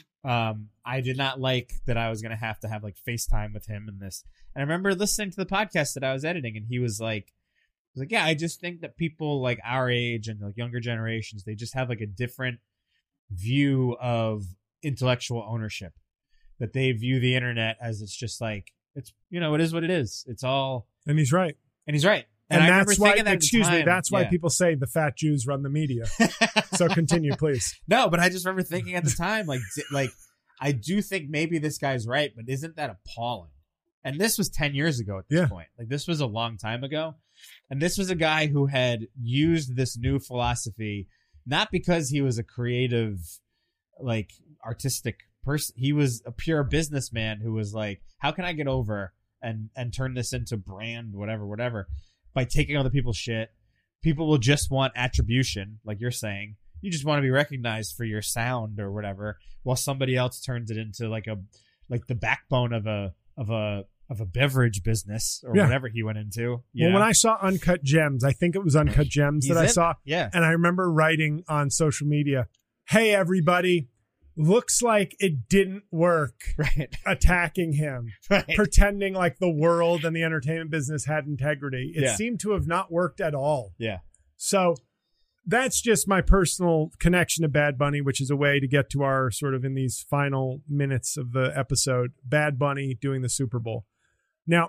I did not like that I was going to have like FaceTime with him and this. And I remember listening to the podcast that I was editing and he was like, yeah, I just think that people like our age and like younger generations, they just have like a different view of intellectual ownership, that they view the internet as it's just like, it's, it is what it is. It's all. And he's right. And he's right. And that's why, that's why people say the fat Jews run the media. So continue, please. No, but I just remember thinking at the time, like I do think maybe this guy's right, but isn't that appalling? And this was 10 years ago at this point. Like this was a long time ago. And this was a guy who had used this new philosophy, not because he was a creative, like artistic person. He was a pure businessman who was like, how can I get over and turn this into brand, whatever, by taking other people's shit. People will just want attribution, like you're saying. You just want to be recognized for your sound or whatever, while somebody else turns it into like the backbone of a beverage business or whatever he went into. Well, when I saw Uncut Gems, I think it was Uncut Gems that I saw. Yeah. And I remember writing on social media, "Hey, everybody, looks like it didn't work." Right. Attacking him, pretending like the world and the entertainment business had integrity. It seemed to have not worked at all. Yeah. So that's just my personal connection to Bad Bunny, which is a way to get to our sort of in these final minutes of the episode, Bad Bunny doing the Super Bowl. Now,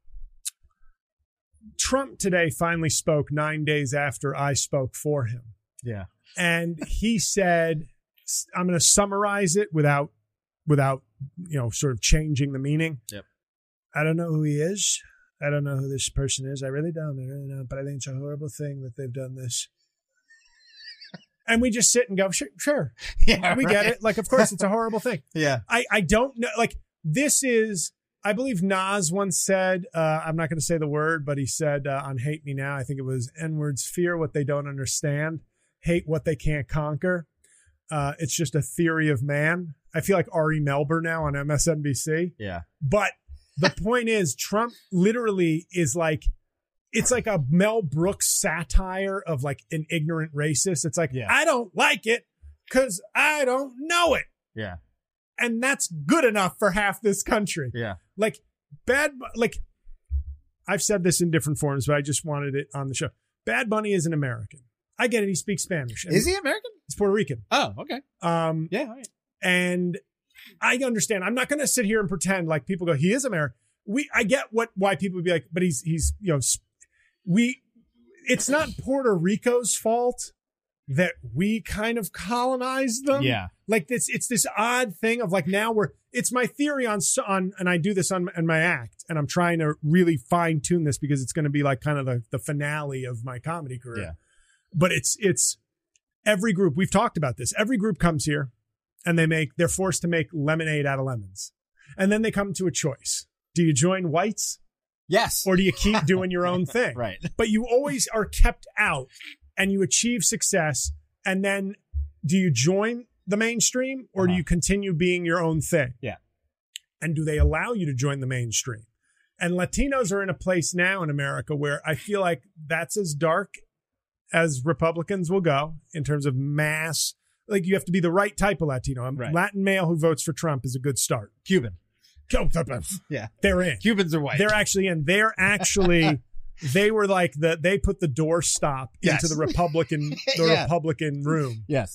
Trump today finally spoke 9 days after I spoke for him. Yeah. And he said, I'm going to summarize it without, sort of changing the meaning. Yep. "I don't know who he is. I don't know who this person is. I really don't. But I think it's a horrible thing that they've done this." And we just sit and go, sure. Yeah, we get it. Like, of course, it's a horrible thing. Yeah. I don't know. Like, this is, I believe Nas once said, I'm not going to say the word, but he said on Hate Me Now, I think it was N-words, fear what they don't understand, hate what they can't conquer. It's just a theory of man. I feel like Ari Melber now on MSNBC. Yeah. But the point is, Trump literally is like, it's like a Mel Brooks satire of like an ignorant racist. It's like, I don't like it because I don't know it. Yeah. And that's good enough for half this country. Yeah. Like I've said this in different forms, but I just wanted it on the show. Bad Bunny is an American. I get it. He speaks Spanish. Is he American? He's Puerto Rican. Oh, okay. Yeah. All right. And I understand. I'm not going to sit here and pretend like people go, he is American. I get why people would be like, but he's, it's not Puerto Rico's fault that we kind of colonized them. Yeah. Like it's this odd thing of like, now it's my theory on, and I do this on my act, and I'm trying to really fine tune this because it's going to be like kind of the finale of my comedy career. Yeah. But it's every group, we've talked about this. Every group comes here and they're forced to make lemonade out of lemons. And then they come to a choice. Do you join whites? Yes. Or do you keep doing your own thing? Right. But you always are kept out and you achieve success. And then do you join the mainstream or do you continue being your own thing? Yeah. And do they allow you to join the mainstream? And Latinos are in a place now in America where I feel like that's as dark as Republicans will go in terms of mass. Like, you have to be the right type of Latino. A Latin male who votes for Trump is a good start. Cuban. Yeah. They're in. Cubans are white. They're actually in. They're actually, they were like they put the doorstop into the Republican, Republican room. Yes.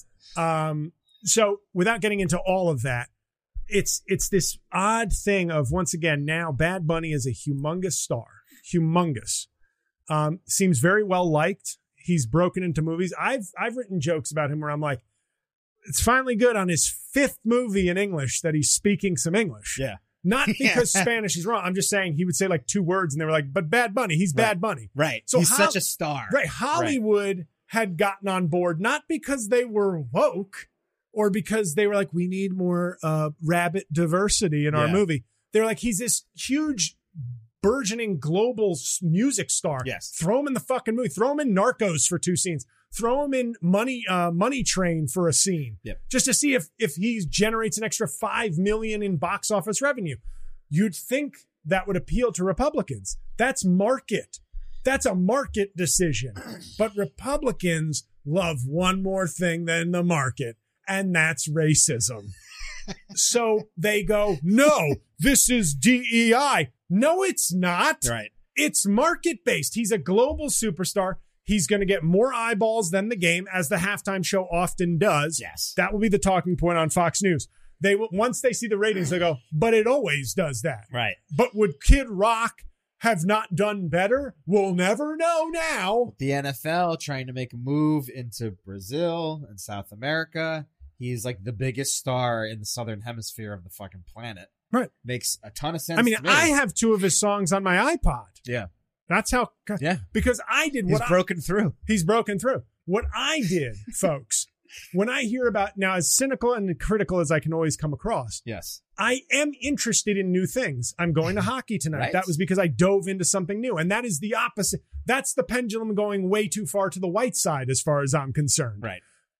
So without getting into all of that, it's this odd thing of, once again, now Bad Bunny is a humongous star. Humongous. Seems very well liked. He's broken into movies. I've written jokes about him where I'm like, it's finally good on his 5th movie in English that he's speaking some English. Yeah. Not because Spanish is wrong. I'm just saying he would say like 2 words and they were like, but Bad Bunny, he's Bad Bunny. Right. So he's such a star. Right. Hollywood had gotten on board, not because they were woke or because they were like, we need more rabbit diversity in our movie. They're like, he's this huge burgeoning global music star. Yes. Throw him in the fucking movie. Throw him in Narcos for 2 scenes. Throw him in Money Train for a scene. Yep. Just to see if he generates an extra $5 million in box office revenue. You'd think that would appeal to Republicans. That's market. That's a market decision. But Republicans love one more thing than the market, and that's racism. So they go, no, this is DEI. No, it's not. Right. It's market-based. He's a global superstar. He's going to get more eyeballs than the game, as the halftime show often does. Yes. That will be the talking point on Fox News. They will, once they see the ratings, they go, but it always does that. Right. But would Kid Rock have not done better? We'll never know now. The NFL trying to make a move into Brazil and South America. He's like the biggest star in the Southern Hemisphere of the fucking planet. Right. Makes a ton of sense. I mean, to me. I have 2 of his songs on my iPod. Yeah. That's how. Yeah. Because I did what He's broken through. He's broken through. What I did, folks, when I hear about, now as cynical and critical as I can always come across. Yes. I am interested in new things. I'm going to hockey tonight. Right. That was because I dove into something new. And that is the opposite. That's the pendulum going way too far to the white side as far as I'm concerned. Right.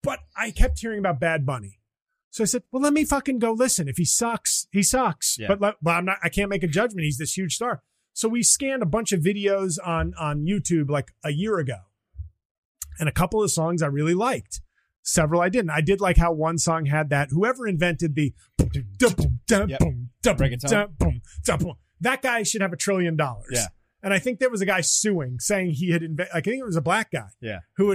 But I kept hearing about Bad Bunny. So I said, well, let me fucking go listen. If he sucks, he sucks. Yeah. But I can't make a judgment. He's this huge star. So we scanned a bunch of videos on YouTube like a year ago. And a couple of songs I really liked. Several I didn't. I did like how one song had that. Whoever invented the that guy should have $1 trillion. Yeah. And I think there was a guy suing, saying he had I think it was a black guy. Yeah. Who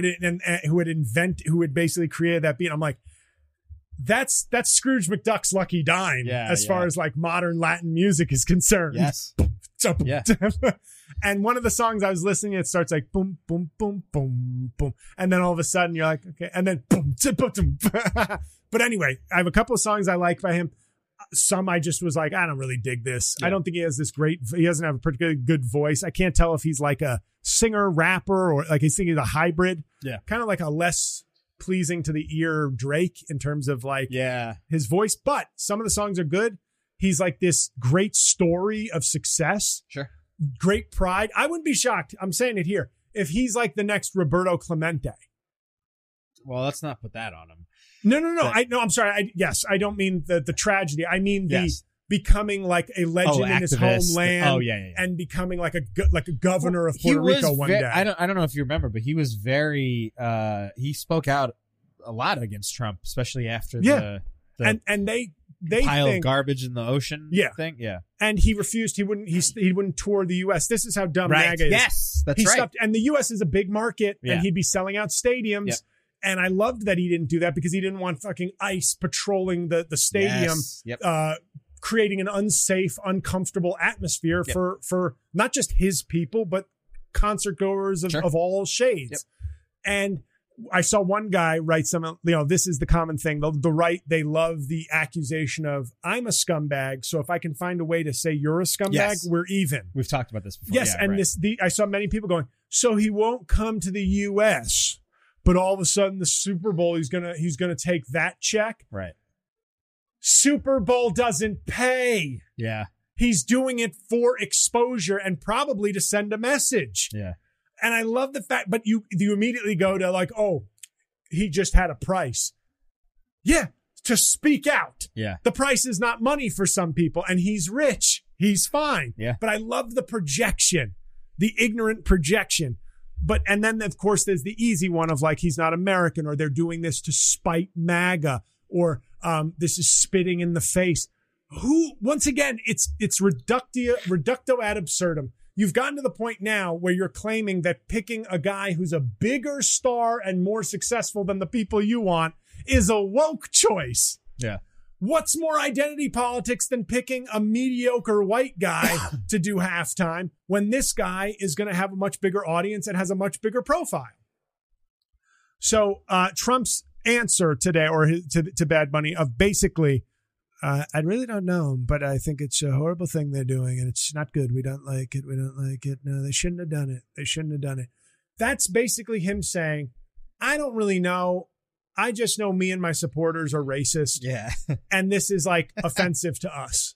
had basically created that beat. I'm like, that's Scrooge McDuck's Lucky Dime as far as like modern Latin music is concerned. Yes. Yeah. And one of the songs I was listening to, it starts like boom, boom, boom, boom, boom. And then all of a sudden you're like, okay. And then boom, boom, boom. But anyway, I have a couple of songs I like by him. Some I just was like, I don't really dig this. Yeah. I don't think he has he doesn't have a particularly good voice. I can't tell if he's like a singer, rapper, or like he's a hybrid. Yeah. Kind of like a less pleasing to the ear Drake in terms of like his voice. But some of the songs are good. He's like this great story of success. Sure. Great pride. I wouldn't be shocked. I'm saying it here. If he's like the next Roberto Clemente. Well, let's not put that on him. No. I'm sorry. I don't mean the tragedy. I mean the becoming like a legend in his homeland. And becoming like a governor of Puerto Rico one day. I don't know if you remember, but he was very. He spoke out a lot against Trump, especially after the and they pile of garbage in the ocean thing. Yeah. And he refused. He wouldn't tour the U.S. This is how dumb MAGA is. Yes, that's right. Stopped, and the U.S. is a big market, and he'd be selling out stadiums. Yep. And I loved that he didn't do that because he didn't want fucking ICE patrolling the stadium, creating an unsafe, uncomfortable atmosphere for not just his people, but concert goers of all shades. Yep. And I saw one guy write something, this is the common thing. The right, they love the accusation of, I'm a scumbag. So if I can find a way to say you're a scumbag, we're even. We've talked about this before. Yes. And I saw many people going, so he won't come to the U.S., but all of a sudden the Super Bowl, he's gonna take that check. Right. Super Bowl doesn't pay. Yeah. He's doing it for exposure and probably to send a message. Yeah. And I love the fact, but you immediately go to like, oh, he just had a price. Yeah, to speak out. Yeah. The price is not money for some people, and he's rich. He's fine. Yeah. But I love the projection, the ignorant projection. And then, of course, there's the easy one of like, he's not American, or they're doing this to spite MAGA, or this is spitting in the face. Once again, it's reductio ad absurdum. You've gotten to the point now where you're claiming that picking a guy who's a bigger star and more successful than the people you want is a woke choice. Yeah. What's more identity politics than picking a mediocre white guy to do halftime when this guy is going to have a much bigger audience and has a much bigger profile? So Trump's answer today, or to Bad Bunny, of basically, I really don't know him, but I think it's a horrible thing they're doing, and it's not good. We don't like it. No, they shouldn't have done it. That's basically him saying, I don't really know. I just know me and my supporters are racist. Yeah. And this is like offensive to us.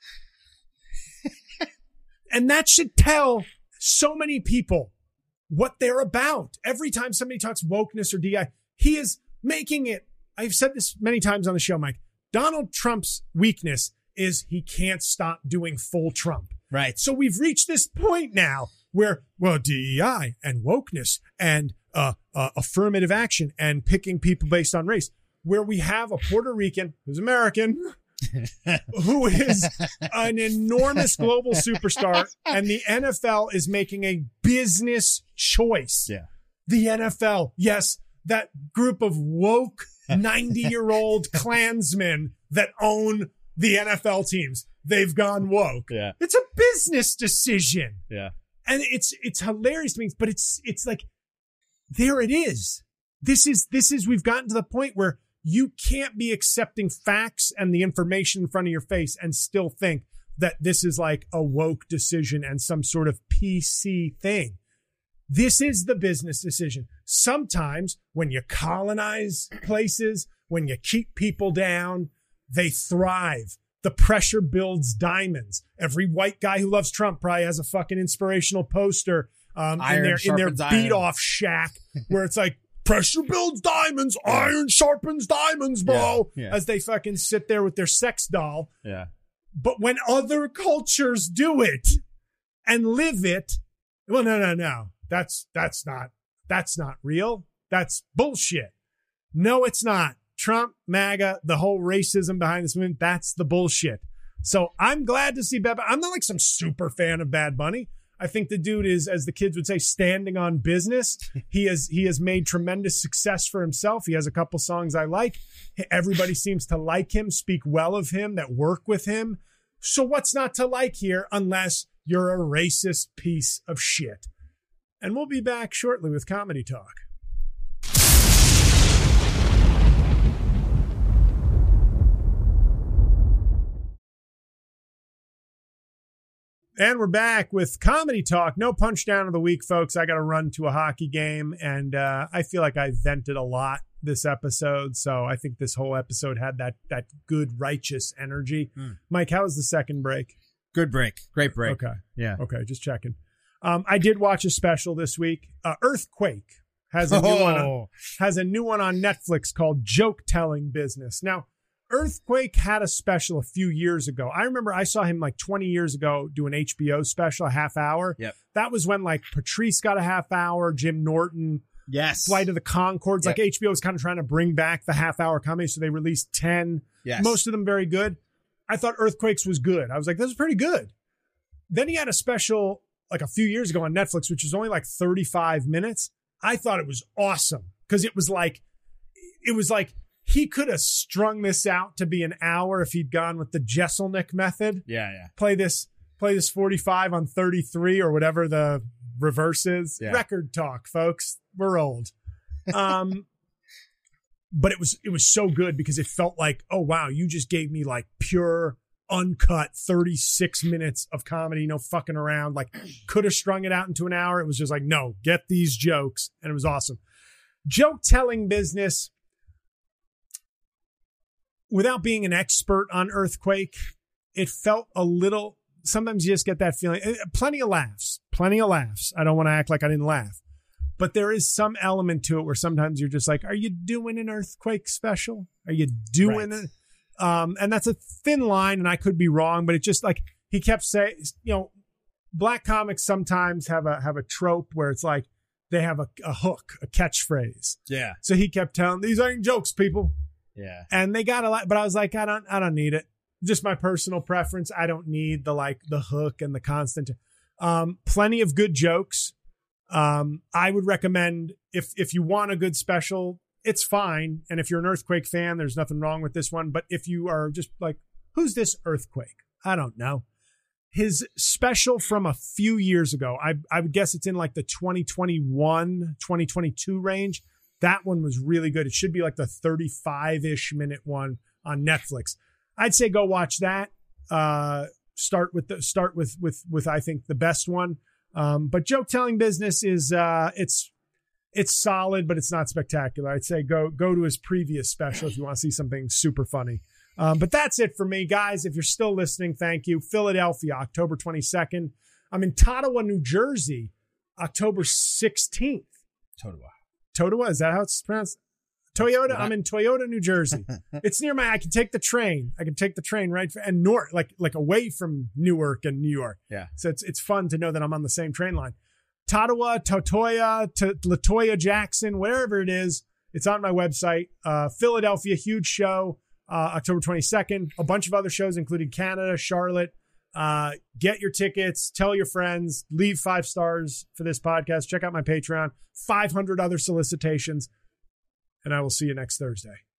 And that should tell so many people what they're about. Every time somebody talks wokeness or DI, he is making it. I've said this many times on the show, Mike. Donald Trump's weakness is he can't stop doing full Trump. Right. So we've reached this point now where, well, DEI and wokeness and affirmative action and picking people based on race, where we have a Puerto Rican who's American, who is an enormous global superstar, and the NFL is making a business choice. Yeah. The NFL, yes, that group of woke 90-year-old Klansmen that own the NFL teams. They've gone woke. Yeah. It's a business decision. Yeah. And it's hilarious to me, but it's like, there it is. This is, we've gotten to the point where you can't be accepting facts and the information in front of your face and still think that this is like a woke decision and some sort of PC thing. This is the business decision. Sometimes when you colonize places, when you keep people down, they thrive. The pressure builds diamonds. Every white guy who loves Trump probably has a fucking inspirational poster in their beat off shack where it's like, pressure builds diamonds, iron sharpens diamonds, bro. As they fucking sit there with their sex doll. Yeah. But when other cultures do it and live it, well, no. That's not real. That's bullshit. No, it's not. Trump, MAGA, the whole racism behind this movement, that's the bullshit. So I'm glad to see Bad Bunny. I'm not like some super fan of Bad Bunny. I think the dude is, as the kids would say, standing on business. He has made tremendous success for himself. He has a couple songs I like. Everybody seems to like him, speak well of him, that work with him. So what's not to like here unless you're a racist piece of shit? And we'll be back shortly with Comedy Talk. And we're back with Comedy Talk. No punch down of the week, folks. I got to run to a hockey game, and I feel like I vented a lot this episode. So I think this whole episode had that good, righteous energy. Mike, how was the second break? Good break. Great break. Okay. Yeah. Okay, just checking. I did watch a special this week. Earthquake has a new one on Netflix called Joke Telling Business. Now, Earthquake had a special a few years ago. I remember I saw him like 20 years ago do an HBO special, a half hour. Yep. That was when like Patrice got a half hour, Jim Norton, yes, Flight of the Conchords. Yep. Like HBO was kind of trying to bring back the half hour comedy, so they released 10. Yes. Most of them very good. I thought Earthquakes was good. I was like, this is pretty good. Then he had a special like a few years ago on Netflix, which was only like 35 minutes. I thought it was awesome because it was like he could have strung this out to be an hour if he'd gone with the Jeselnik method. Yeah. Play this 45 on 33 or whatever the reverse is. Yeah. Record talk, folks. We're old. But it was so good because it felt like, oh wow, you just gave me like pure, uncut 36 minutes of comedy, no fucking around. Like could have strung it out into an hour. It was just like, no, get these jokes. And it was awesome. Joke telling business. Without being an expert on Earthquake, it felt a little, sometimes you just get that feeling. Plenty of laughs. I don't want to act like I didn't laugh. But there is some element to it where sometimes you're just like, are you doing an Earthquake special? Are you doing it? And that's a thin line, and I could be wrong, but it just like, he kept saying, black comics sometimes have a trope where it's like they have a hook, a catchphrase. Yeah. So he kept telling, these ain't jokes, people. Yeah. And they got a lot, but I was like, I don't need it. Just my personal preference. I don't need the hook and the constant. Plenty of good jokes. I would recommend if you want a good special, it's fine. And if you're an Earthquake fan, there's nothing wrong with this one. But if you are just like, who's this Earthquake? I don't know. His special from a few years ago, I would guess it's in like the 2021, 2022 range. That one was really good. It should be like the 35-ish minute one on Netflix. I'd say go watch that. Start with I think the best one. But Joke Telling Business is it's solid, but it's not spectacular. I'd say go to his previous special if you want to see something super funny. But that's it for me, guys. If you're still listening, thank you. Philadelphia, October 22nd. I'm in Totowa, New Jersey, October 16th. Totowa, is that how it's pronounced? Toyota. I'm in Toyota, New Jersey. It's near I can take the train. Right and north, like away from Newark and New York. Yeah. So it's fun to know that I'm on the same train line. Totowa, Totoya, Latoya, Jackson, wherever it is, it's on my website. Philadelphia, huge show, October 22nd. A bunch of other shows, including Canada, Charlotte. Get your tickets, tell your friends, leave 5 stars for this podcast. Check out my Patreon, 500 other solicitations, and I will see you next Thursday.